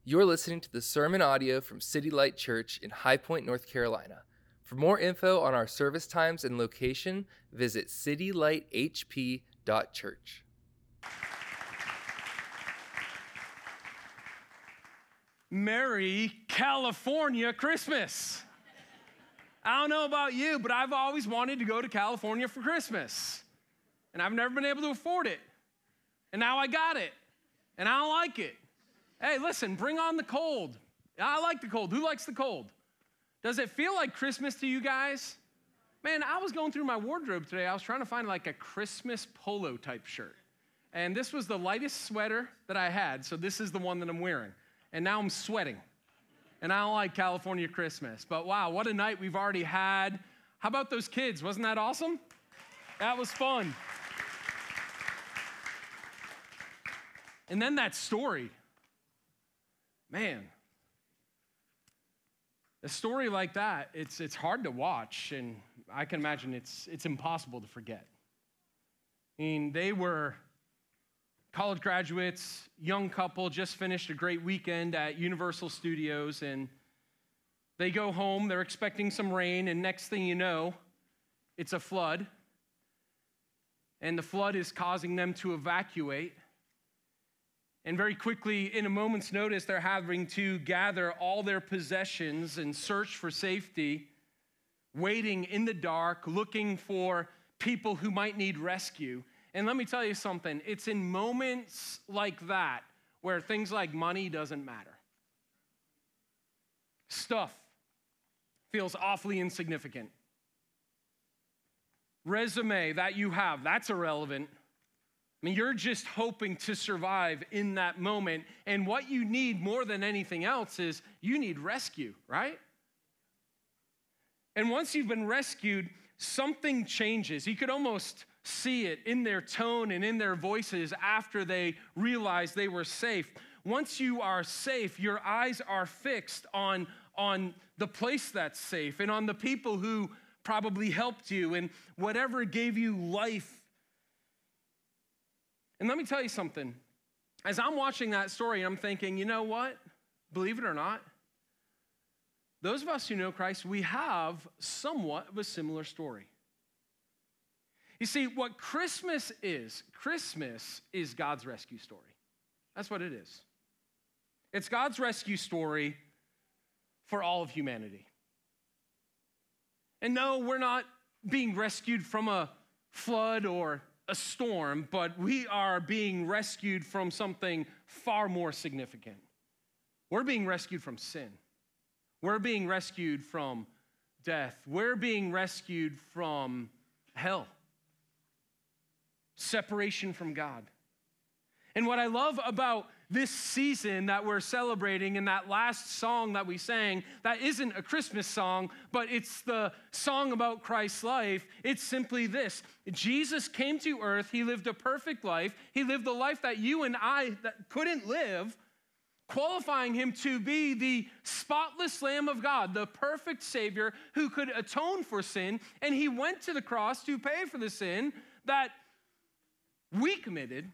You're listening to the sermon audio from City Light Church in High Point, North Carolina. For more info on our service times and location, visit citylighthp.church. Merry California Christmas. I don't know about you, but I've always wanted to go to California for Christmas. And I've never been able to afford it. And now I got it. And I don't like it. Hey, listen, bring on the cold. I like the cold. Who likes the cold? Does it feel like Christmas to you guys? Man, I was going through my wardrobe today. I was trying to find like a Christmas polo type shirt. And this was the lightest sweater that I had, so this is the one that I'm wearing. And now I'm sweating. And I don't like California Christmas. But wow, what a night we've already had. How about those kids? Wasn't that awesome? That was fun. And then that story. Man, a story like that, it's hard to watch, and I can imagine it's impossible to forget. I mean, they were college graduates, young couple, just finished a great weekend at Universal Studios, and they go home, they're expecting some rain, and next thing you know, it's a flood, and the flood is causing them to evacuate. And very quickly, in a moment's notice, they're having to gather all their possessions and search for safety, waiting in the dark, looking for people who might need rescue. And let me tell you something, it's in moments like that where things like money doesn't matter. Stuff feels awfully insignificant. Resume that you have, that's irrelevant. I mean, you're just hoping to survive in that moment. And what you need more than anything else is you need rescue, right? And once you've been rescued, something changes. You could almost see it in their tone and in their voices after they realized they were safe. Once you are safe, your eyes are fixed on the place that's safe and on the people who probably helped you and whatever gave you life. And let me tell you something. As I'm watching that story, I'm thinking, you know what? Believe it or not, those of us who know Christ, we have somewhat of a similar story. You see, what Christmas is God's rescue story. That's what it is. It's God's rescue story for all of humanity. And no, we're not being rescued from a flood or a storm, but we are being rescued from something far more significant. We're being rescued from sin. We're being rescued from death. We're being rescued from hell. Separation from God. And what I love about this season that we're celebrating and that last song that we sang, that isn't a Christmas song, but it's the song about Christ's life. It's simply this. Jesus came to earth. He lived a perfect life. He lived the life that you and I that couldn't live, qualifying him to be the spotless Lamb of God, the perfect Savior who could atone for sin. And he went to the cross to pay for the sin that we committed,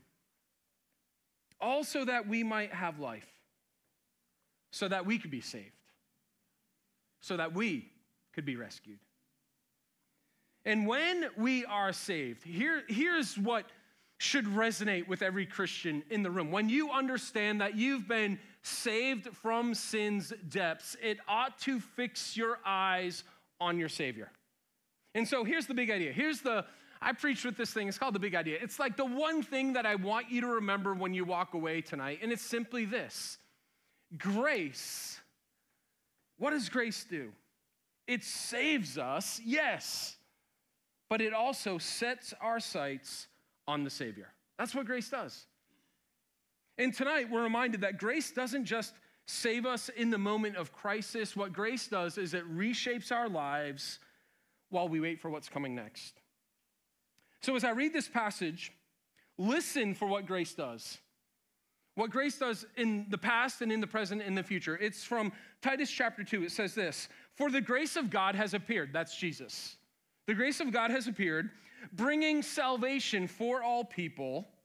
also that we might have life, so that we could be saved, so that we could be rescued. And when we are saved, here's what should resonate with every Christian in the room. When you understand that you've been saved from sin's depths, it ought to fix your eyes on your Savior. And so here's the big idea. I preach with this thing. It's called the big idea. It's like the one thing that I want you to remember when you walk away tonight, and it's simply this. Grace, what does grace do? It saves us, yes, but it also sets our sights on the Savior. That's what grace does. And tonight, we're reminded that grace doesn't just save us in the moment of crisis. What grace does is it reshapes our lives while we wait for what's coming next. So as I read this passage, listen for what grace does. What grace does in the past and in the present and in the future. It's from Titus chapter 2. It says this, "For the grace of God has appeared," that's Jesus. "The grace of God has appeared, bringing salvation for all people,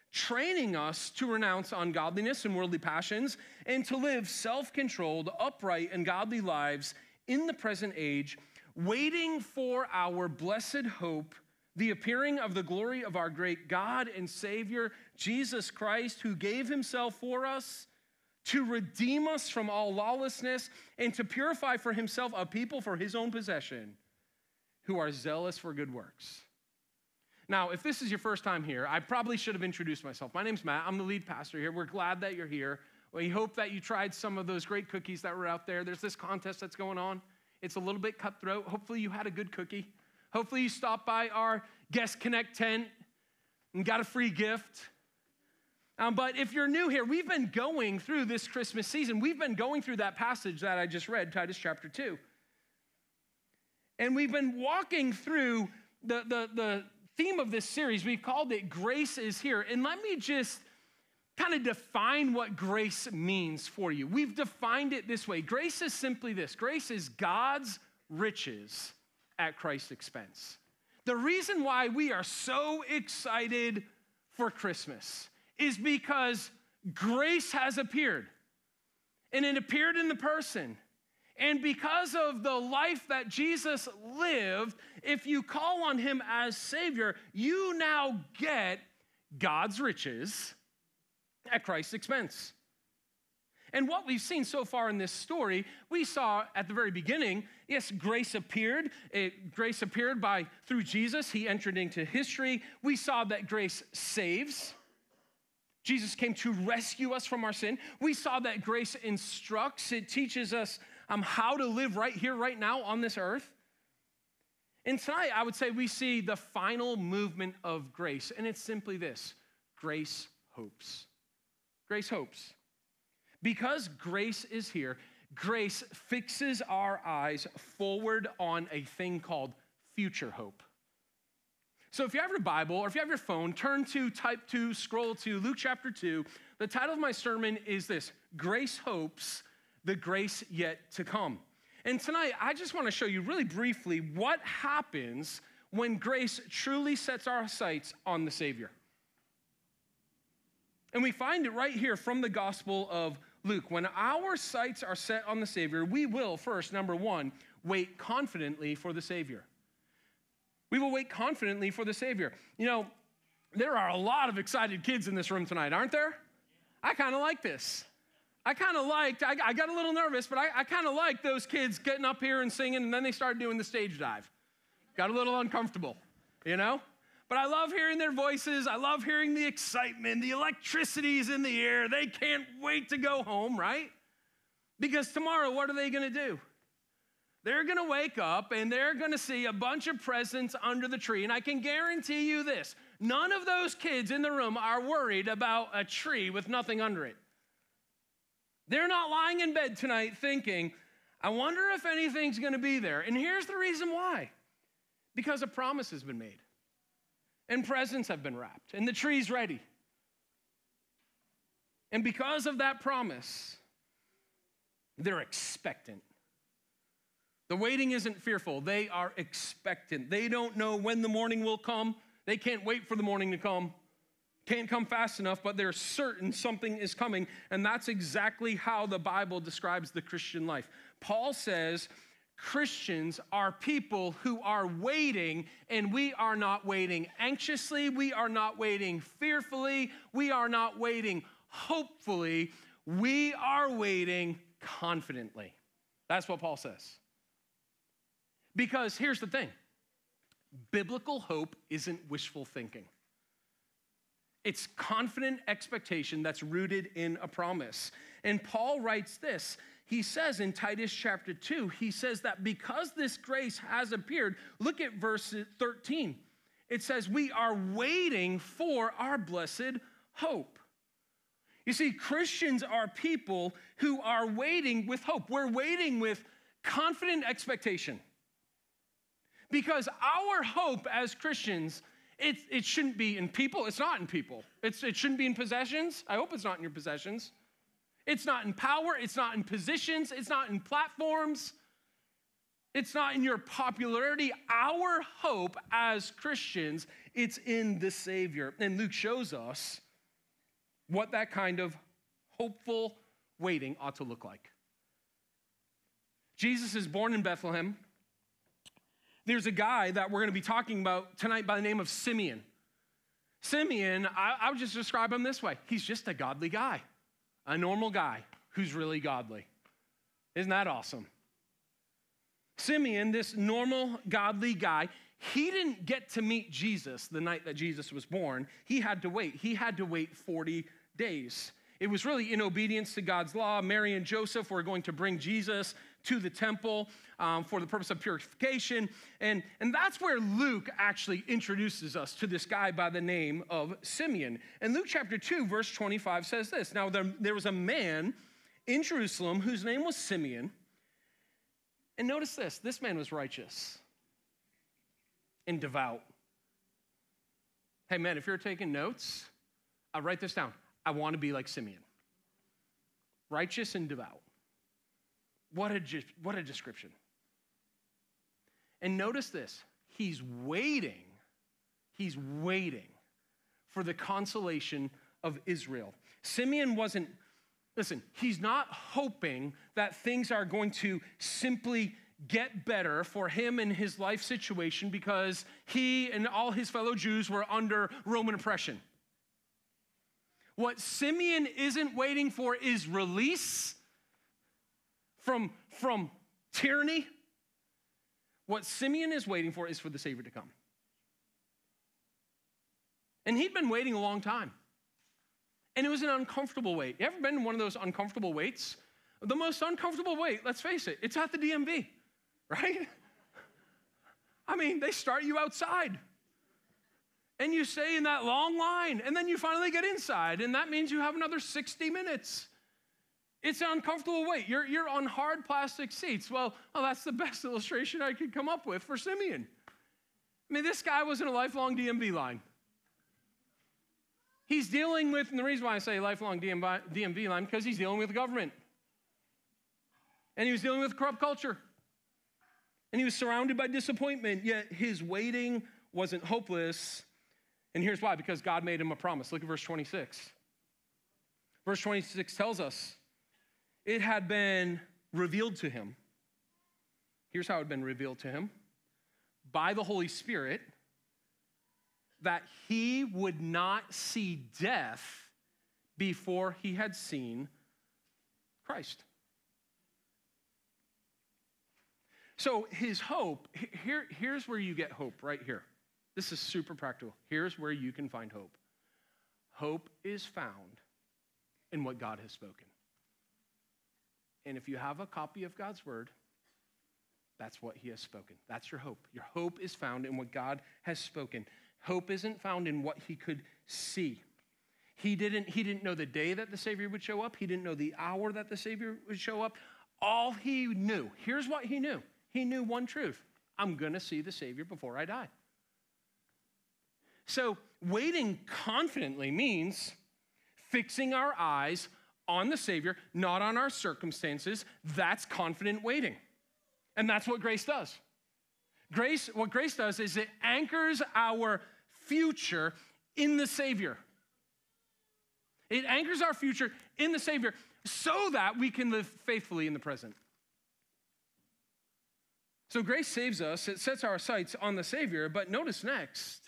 training us to renounce ungodliness and worldly passions and to live self-controlled, upright, and godly lives in the present age, waiting for our blessed hope, the appearing of the glory of our great God and Savior, Jesus Christ, who gave himself for us to redeem us from all lawlessness and to purify for himself a people for his own possession who are zealous for good works. Now, if this is your first time here, I probably should have introduced myself. My name's Matt. I'm the lead pastor here. We're glad that you're here. We hope that you tried some of those great cookies that were out there. There's this contest that's going on. It's a little bit cutthroat. Hopefully you had a good cookie. Hopefully you stopped by our Guest Connect tent and got a free gift. But if you're new here, we've been going through this Christmas season. We've been going through that passage that I just read, Titus chapter 2. And we've been walking through the theme of this series. We've called it Grace is Here. And let me just kind of define what grace means for you. We've defined it this way. Grace is simply this. Grace is God's riches at Christ's expense. The reason why we are so excited for Christmas is because grace has appeared. And it appeared in the person. And because of the life that Jesus lived, if you call on him as Savior, you now get God's riches at Christ's expense. And what we've seen so far in this story, we saw at the very beginning, yes, grace appeared. Grace appeared through Jesus. He entered into history. We saw that grace saves. Jesus came to rescue us from our sin. We saw that grace instructs. It teaches us how to live right here, right now on this earth. And tonight, I would say we see the final movement of grace, and it's simply this: grace hopes. Grace hopes. Because grace is here, grace fixes our eyes forward on a thing called future hope. So if you have your Bible or if you have your phone, type 2, scroll to Luke chapter 2. The title of my sermon is this: Grace Hopes, the Grace Yet to Come. And tonight, I just want to show you really briefly what happens when grace truly sets our sights on the Savior. And we find it right here from the Gospel of Luke. When our sights are set on the Savior, we will first, number one, wait confidently for the Savior. We will wait confidently for the Savior. You know, there are a lot of excited kids in this room tonight, aren't there? I kind of like this. I got a little nervous, but I kind of like those kids getting up here and singing, and then they started doing the stage dive. Got a little uncomfortable, you know? But I love hearing their voices. I love hearing the excitement. The electricity's in the air. They can't wait to go home, right? Because tomorrow, what are they going to do? They're going to wake up and they're going to see a bunch of presents under the tree. And I can guarantee you this: none of those kids in the room are worried about a tree with nothing under it. They're not lying in bed tonight thinking, I wonder if anything's going to be there. And here's the reason why. Because a promise has been made. And presents have been wrapped. And the tree's ready. And because of that promise, they're expectant. The waiting isn't fearful. They are expectant. They don't know when the morning will come. They can't wait for the morning to come. Can't come fast enough, but they're certain something is coming. And that's exactly how the Bible describes the Christian life. Paul says Christians are people who are waiting, and we are not waiting anxiously. We are not waiting fearfully. We are not waiting hopefully. We are waiting confidently. That's what Paul says. Because here's the thing. Biblical hope isn't wishful thinking. It's confident expectation that's rooted in a promise. And Paul writes this. He says in Titus chapter 2, he says that because this grace has appeared, look at verse 13. It says, we are waiting for our blessed hope. You see, Christians are people who are waiting with hope. We're waiting with confident expectation. Because our hope as Christians, it shouldn't be in people. It's not in people. It shouldn't be in possessions. I hope it's not in your possessions. It's not in power. It's not in positions. It's not in platforms. It's not in your popularity. Our hope as Christians, it's in the Savior. And Luke shows us what that kind of hopeful waiting ought to look like. Jesus is born in Bethlehem. There's a guy that we're going to be talking about tonight by the name of Simeon. Simeon, I would just describe him this way. He's just a godly guy, a normal guy who's really godly. Isn't that awesome? Simeon, this normal, godly guy, he didn't get to meet Jesus the night that Jesus was born. He had to wait. He had to wait 40 days. It was really in obedience to God's law. Mary and Joseph were going to bring Jesus to the temple for the purpose of purification. And that's where Luke actually introduces us to this guy by the name of Simeon. And Luke chapter 2, verse 25 says this. Now, there was a man in Jerusalem whose name was Simeon. And notice this man was righteous and devout. Hey, man, if you're taking notes, write this down. I want to be like Simeon. Righteous and devout. What a description. And notice this. He's waiting for the consolation of Israel. Simeon wasn't, listen, he's not hoping that things are going to simply get better for him and his life situation because he and all his fellow Jews were under Roman oppression. What Simeon isn't waiting for is release from tyranny. What Simeon is waiting for is for the Savior to come. And he'd been waiting a long time. And it was an uncomfortable wait. You ever been in one of those uncomfortable waits? The most uncomfortable wait, let's face it, it's at the DMV, right? I mean, they start you outside. And you stay in that long line, and then you finally get inside, and that means you have another 60 minutes. It's an uncomfortable wait. You're on hard plastic seats. Well, that's the best illustration I could come up with for Simeon. I mean, this guy was in a lifelong DMV line. He's dealing with, and the reason why I say lifelong DMV line, because he's dealing with the government. And he was dealing with corrupt culture. And he was surrounded by disappointment, yet his waiting wasn't hopeless. And here's why, because God made him a promise. Look at verse 26. Verse 26 tells us it had been revealed to him. Here's how it had been revealed to him. By the Holy Spirit, that he would not see death before he had seen Christ. So his hope, here's where you get hope, right here. This is super practical. Here's where you can find hope. Hope is found in what God has spoken. And if you have a copy of God's word, that's what he has spoken. That's your hope. Your hope is found in what God has spoken. Hope isn't found in what he could see. He didn't know the day that the Savior would show up. He didn't know the hour that the Savior would show up. All he knew, here's what he knew. He knew one truth. I'm going to see the Savior before I die. So waiting confidently means fixing our eyes on the Savior, not on our circumstances. That's confident waiting. And that's what grace does. What grace does is it anchors our future in the Savior. It anchors our future in the Savior so that we can live faithfully in the present. So grace saves us. It sets our sights on the Savior. But notice next,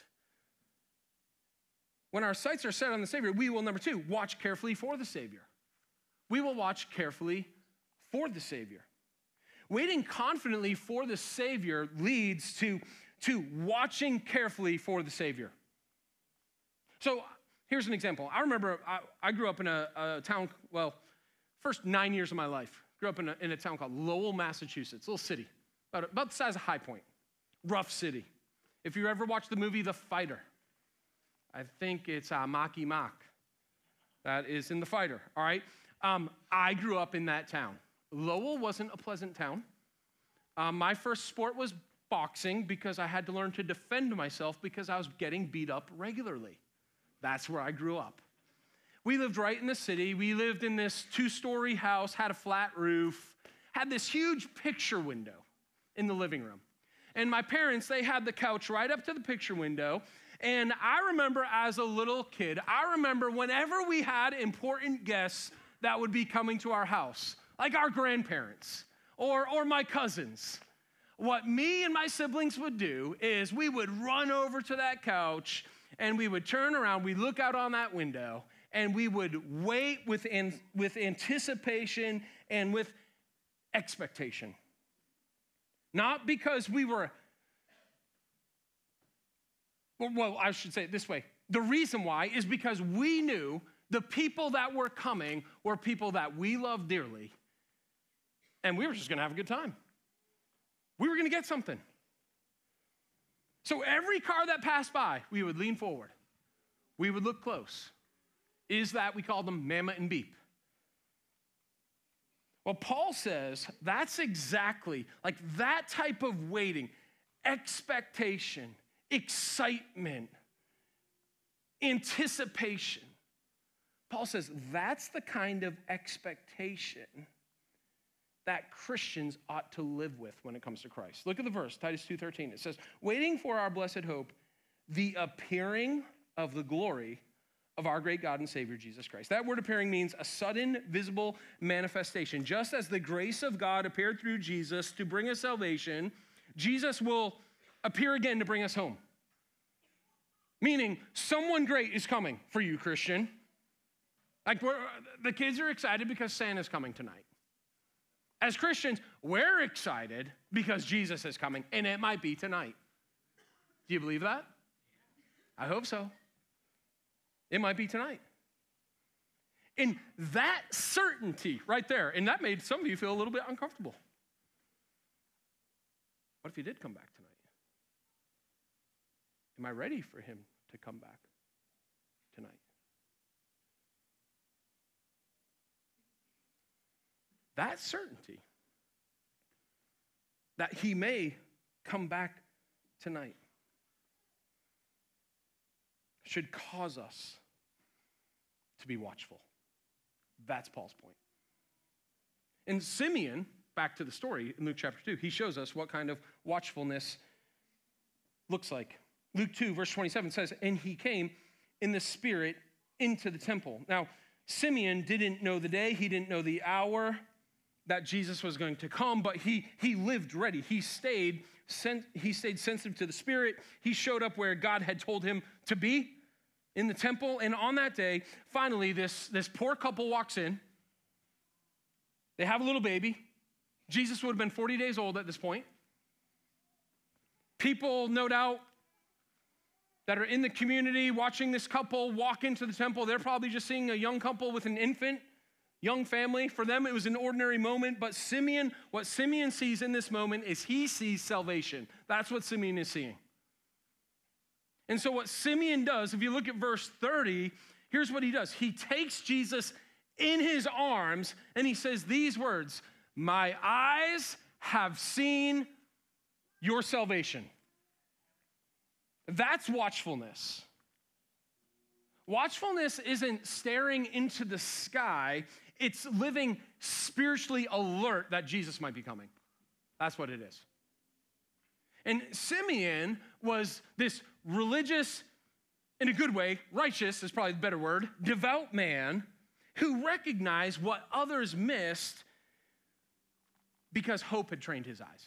when our sights are set on the Savior, we will, number two, watch carefully for the Savior. We will watch carefully for the Savior. Waiting confidently for the Savior leads to watching carefully for the Savior. So here's an example. I remember I grew up in a town, first 9 years of my life, grew up in a town called Lowell, Massachusetts, a little city, about the size of High Point, rough city. If you ever watched the movie The Fighter, I think it's Marky Mark that is in The Fighter, all right? I grew up in that town. Lowell wasn't a pleasant town. My first sport was boxing because I had to learn to defend myself because I was getting beat up regularly. That's where I grew up. We lived right in the city. We lived in this 2-story house, had a flat roof, had this huge picture window in the living room. And my parents, they had the couch right up to the picture window, And I remember as a little kid, I remember whenever we had important guests that would be coming to our house, like our grandparents or my cousins, what me and my siblings would do is we would run over to that couch and we would turn around, we'd look out on that window, and we would wait with anticipation and with expectation. Not because we were, well, I should say it this way. The reason why is because we knew the people that were coming were people that we loved dearly, and we were just going to have a good time. We were going to get something. So every car that passed by, we would lean forward. We would look close. Is that, we called them Mama and Beep. Well, Paul says that's exactly like that type of waiting, expectation, excitement, anticipation. Paul says that's the kind of expectation that Christians ought to live with when it comes to Christ. Look at the verse, Titus 2:13. It says, waiting for our blessed hope, the appearing of the glory of our great God and Savior, Jesus Christ. That word appearing means a sudden, visible manifestation. Just as the grace of God appeared through Jesus to bring us salvation, Jesus will appear again to bring us home. Meaning, someone great is coming for you, Christian. Like, the kids are excited because Santa's coming tonight. As Christians, we're excited because Jesus is coming, and it might be tonight. Do you believe that? I hope so. It might be tonight. And that certainty right there, and that made some of you feel a little bit uncomfortable. What if he did come back tonight? Am I ready for him to come back tonight? That certainty that he may come back tonight should cause us to be watchful. That's Paul's point. And Simeon, back to the story in Luke chapter 2, he shows us what kind of watchfulness looks like. Luke 2, verse 27 says, and he came in the Spirit into the temple. Now, Simeon didn't know the day, he didn't know the hour that Jesus was going to come, but he lived ready. He stayed sensitive to the Spirit. He showed up where God had told him to be, in the temple. And on that day, finally, this poor couple walks in. They have a little baby. Jesus would have been 40 days old at this point. People, no doubt, that are in the community watching this couple walk into the temple, they're probably just seeing a young couple with an infant, young family. For them, it was an ordinary moment. But Simeon, what Simeon sees in this moment is he sees salvation. That's what Simeon is seeing. And so what Simeon does, if you look at verse 30, here's what he does. He takes Jesus in his arms and he says these words, my eyes have seen your salvation. That's watchfulness. Watchfulness isn't staring into the sky. It's living spiritually alert that Jesus might be coming. That's what it is. And Simeon was this religious, in a good way, righteous is probably the better word, devout man who recognized what others missed because hope had trained his eyes.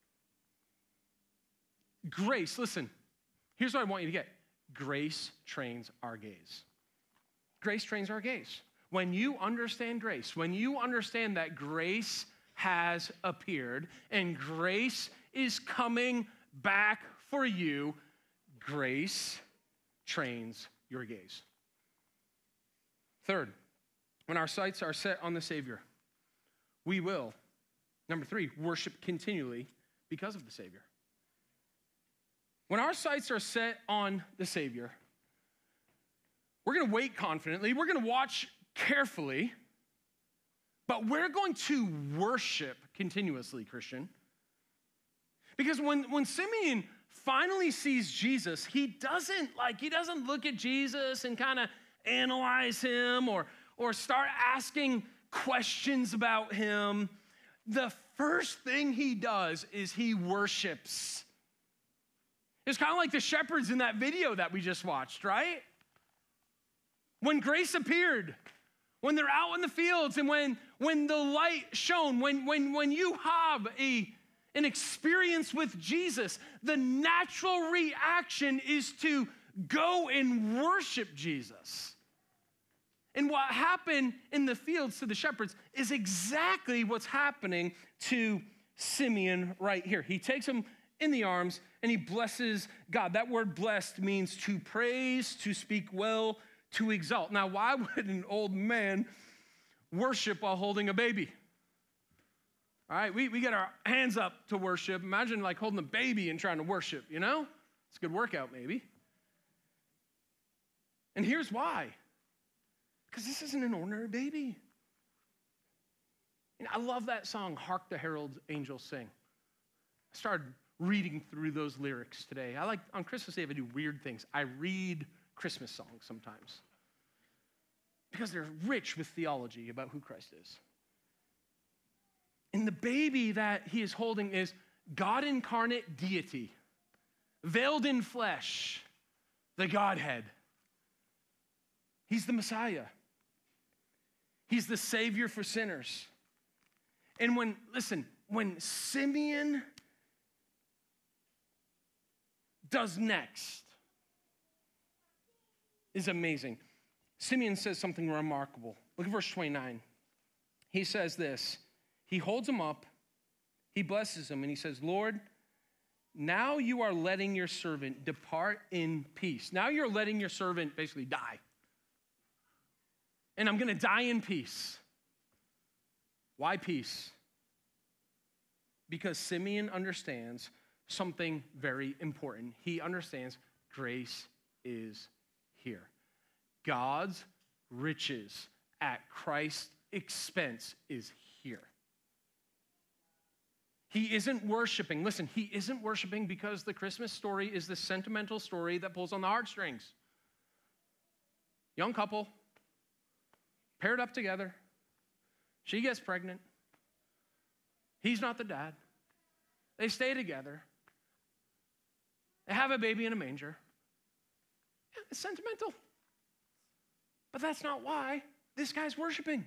Grace, listen, here's what I want you to get. Grace trains our gaze. Grace trains our gaze. When you understand grace, when you understand that grace has appeared and grace is coming back for you, grace trains your gaze. Third, when our sights are set on the Savior, we will, number 3, worship continually because of the Savior. When our sights are set on the Savior, we're going to wait confidently, we're going to watch carefully, but we're going to worship continuously, Christian. Because when Simeon finally sees Jesus, he doesn't look at Jesus and kind of analyze him or start asking questions about him. The first thing he does is he worships. It's kind of like the shepherds in that video that we just watched, right? When grace appeared, when they're out in the fields, and when the light shone, when you have an experience with Jesus, the natural reaction is to go and worship Jesus. And what happened in the fields to the shepherds is exactly what's happening to Simeon right here. He takes him in the arms and he blesses God. That word blessed means to praise, to speak well, to exalt. Now, why would an old man worship while holding a baby? All right, we get our hands up to worship. Imagine like holding a baby and trying to worship, you know? It's a good workout maybe. And here's why. Because this isn't an ordinary baby. And I love that song, Hark the Herald Angels Sing. I started reading through those lyrics today. I like, on Christmas Eve, I do weird things. I read Christmas songs sometimes because they're rich with theology about who Christ is. And the baby that he is holding is God incarnate deity, veiled in flesh, the Godhead. He's the Messiah. He's the Savior for sinners. And when Simeon does next is amazing. Simeon says something remarkable. Look at verse 29. He says this. He holds him up, he blesses him, and he says, Lord, now you are letting your servant depart in peace. Now you're letting your servant basically die. And I'm going to die in peace. Why peace? Because Simeon understands something very important. He understands grace is here. God's riches at Christ's expense is here. He isn't worshiping. Listen, he isn't worshiping because the Christmas story is the sentimental story that pulls on the heartstrings. Young couple, paired up together. She gets pregnant. He's not the dad. They stay together. They have a baby in a manger. Yeah, it's sentimental. But that's not why this guy's worshiping.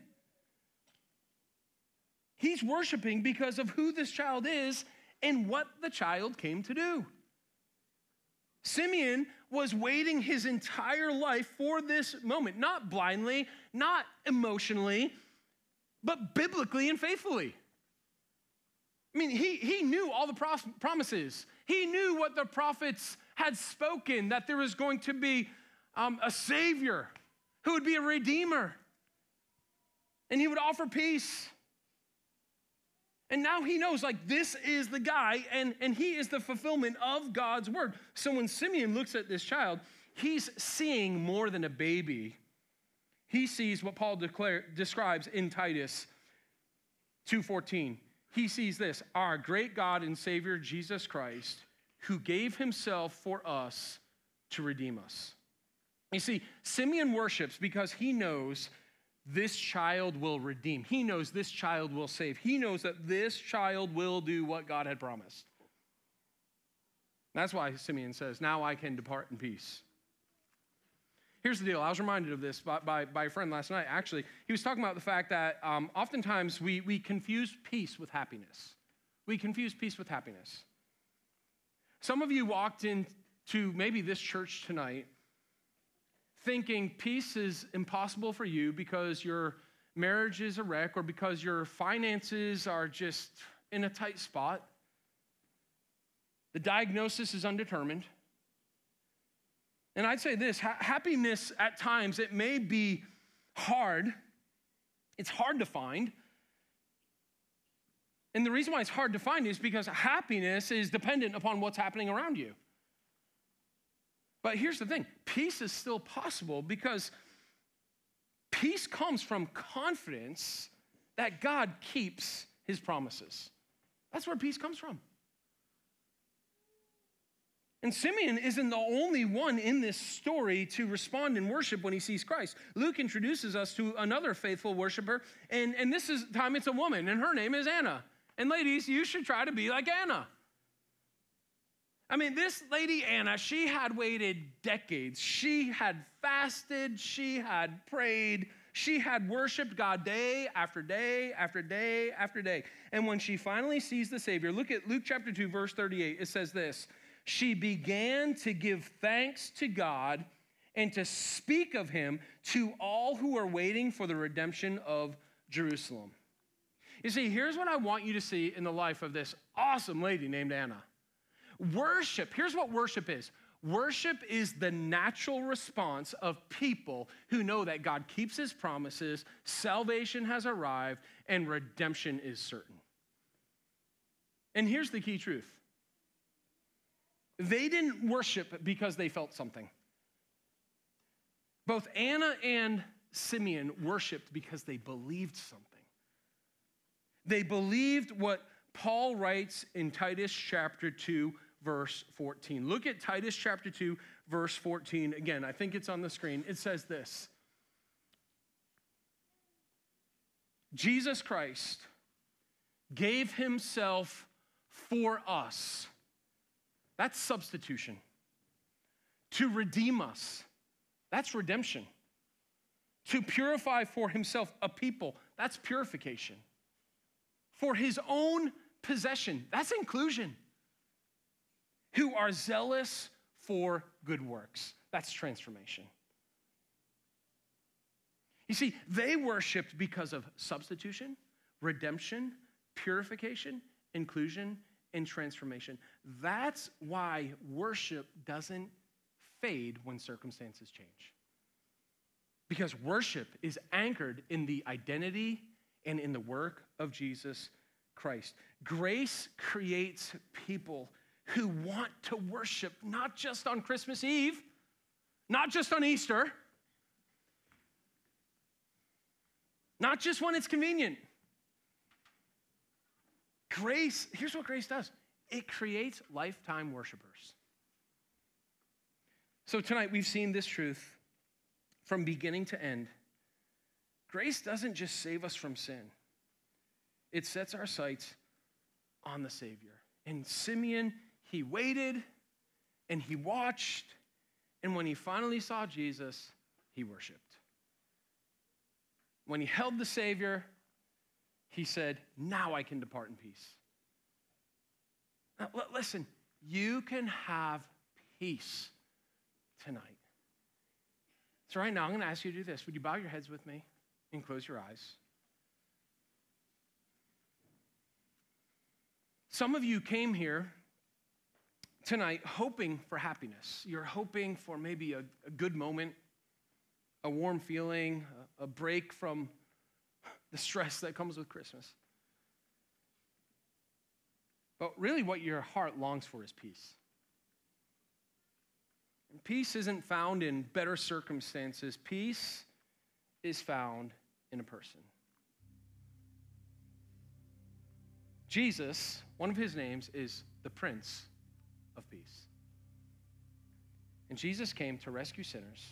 He's worshiping because of who this child is and what the child came to do. Simeon was waiting his entire life for this moment, not blindly, not emotionally, but biblically and faithfully. I mean, he knew all the promises. He knew what the prophets had spoken, that there was going to be a Savior who would be a Redeemer, and he would offer peace. And now he knows, like, this is the guy, and he is the fulfillment of God's word. So when Simeon looks at this child, he's seeing more than a baby. He sees what Paul describes in Titus 2:14. He sees this, our great God and Savior, Jesus Christ, who gave himself for us to redeem us. You see, Simeon worships because he knows this child will redeem. He knows this child will save. He knows that this child will do what God had promised. That's why Simeon says, now I can depart in peace. Here's the deal. I was reminded of this by a friend last night. Actually, he was talking about the fact that oftentimes we confuse peace with happiness. We confuse peace with happiness. Some of you walked into maybe this church tonight thinking peace is impossible for you because your marriage is a wreck or because your finances are just in a tight spot. The diagnosis is undetermined. And I'd say this, happiness at times, it may be hard. It's hard to find. And the reason why it's hard to find is because happiness is dependent upon what's happening around you. But here's the thing, peace is still possible because peace comes from confidence that God keeps his promises. That's where peace comes from. And Simeon isn't the only one in this story to respond in worship when he sees Christ. Luke introduces us to another faithful worshiper, and this time it's a woman, and her name is Anna. And ladies, you should try to be like Anna. I mean, this lady, Anna, she had waited decades. She had fasted. She had prayed. She had worshiped God day after day after day after day. And when she finally sees the Savior, look at Luke chapter 2, verse 38. It says this, she began to give thanks to God and to speak of him to all who are waiting for the redemption of Jerusalem. You see, here's what I want you to see in the life of this awesome lady named Anna. Worship, here's what worship is. Worship is the natural response of people who know that God keeps his promises, salvation has arrived, and redemption is certain. And here's the key truth. They didn't worship because they felt something. Both Anna and Simeon worshiped because they believed something. They believed what Paul writes in Titus chapter 2, verse 14. Look at Titus chapter 2, verse 14. Again, I think it's on the screen. It says this. Jesus Christ gave himself for us. That's substitution. To redeem us. That's redemption. To purify for himself a people. That's purification. For his own possession. That's inclusion. Who are zealous for good works. That's transformation. You see, they worshiped because of substitution, redemption, purification, inclusion, and transformation. That's why worship doesn't fade when circumstances change. Because worship is anchored in the identity and in the work of Jesus Christ. Grace creates people who want to worship not just on Christmas Eve, not just on Easter, not just when it's convenient. Grace, here's what grace does. It creates lifetime worshipers. So tonight we've seen this truth from beginning to end. Grace doesn't just save us from sin. It sets our sights on the Savior. And Simeon, he waited and he watched, and when he finally saw Jesus, he worshiped. When he held the Savior, he said, now I can depart in peace. Now, listen, you can have peace tonight. So right now, I'm going to ask you to do this. Would you bow your heads with me and close your eyes? Some of you came here tonight hoping for happiness. You're hoping for maybe a good moment, a warm feeling, a break from the stress that comes with Christmas. But really what your heart longs for is peace. And peace isn't found in better circumstances. Peace is found in a person. Jesus, one of his names is the Prince of Peace. And Jesus came to rescue sinners,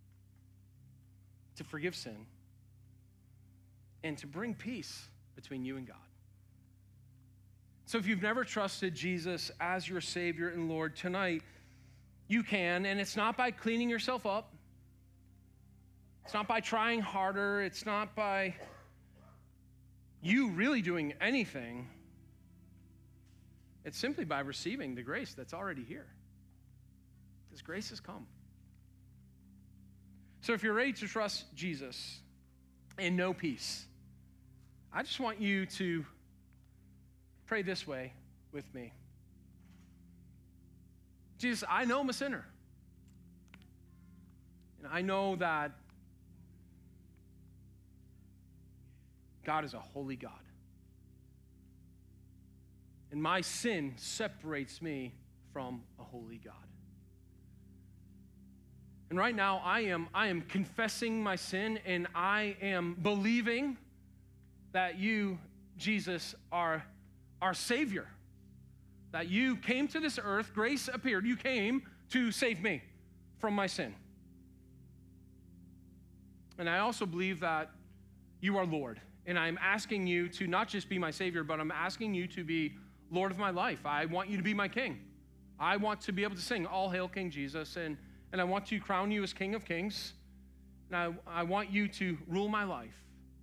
to forgive sin, and to bring peace between you and God. So if you've never trusted Jesus as your Savior and Lord, tonight you can, and it's not by cleaning yourself up. It's not by trying harder. It's not by you really doing anything. It's simply by receiving the grace that's already here. Because grace has come. So if you're ready to trust Jesus and know peace, I just want you to pray this way with me. Jesus, I know I'm a sinner. And I know that God is a holy God. And my sin separates me from a holy God. And right now, I am confessing my sin, and I am believing that you, Jesus, are our Savior. That you came to this earth, grace appeared, you came to save me from my sin. And I also believe that you are Lord. And I'm asking you to not just be my Savior, but I'm asking you to be Lord of my life. I want you to be my King. I want to be able to sing All Hail King Jesus, and I want to crown you as King of Kings, and I want you to rule my life.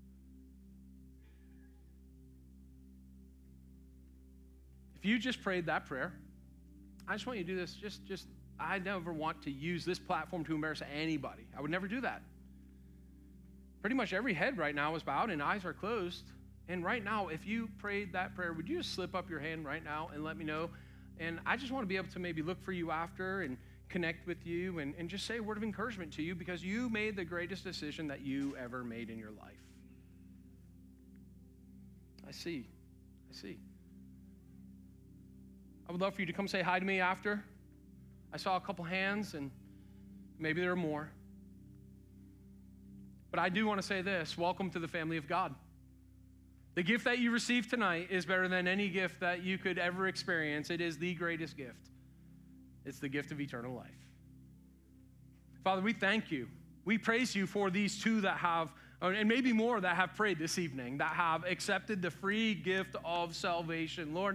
If you just prayed that prayer, I just want you to do this. I never want to use this platform to embarrass anybody. I would never do that. Pretty much every head right now is bowed and eyes are closed. And right now, if you prayed that prayer, would you just slip up your hand right now and let me know? And I just want to be able to maybe look for you after and connect with you and just say a word of encouragement to you, because you made the greatest decision that you ever made in your life. I see. I would love for you to come say hi to me after. I saw a couple hands, and maybe there are more. But I do want to say this: welcome to the family of God. The gift that you received tonight is better than any gift that you could ever experience. It is the greatest gift. It's the gift of eternal life. Father, we thank you. We praise you for these two that have, and maybe more that have prayed this evening, that have accepted the free gift of salvation. Lord,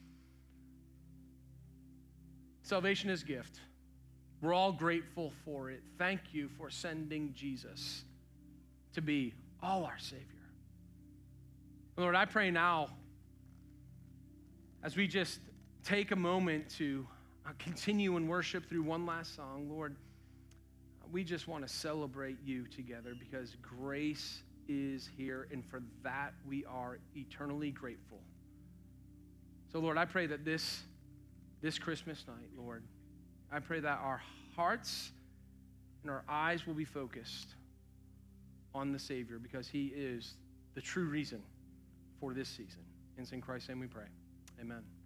salvation is a gift. We're all grateful for it. Thank you for sending Jesus to be all our Savior. Lord, I pray now, as we just take a moment to continue in worship through one last song, Lord, we just want to celebrate you together, because grace is here, and for that we are eternally grateful. So, Lord, I pray that this Christmas night, Lord, I pray that our hearts and our eyes will be focused on the Savior, because he is the true reason for this season. And it's in Christ's name we pray. Amen.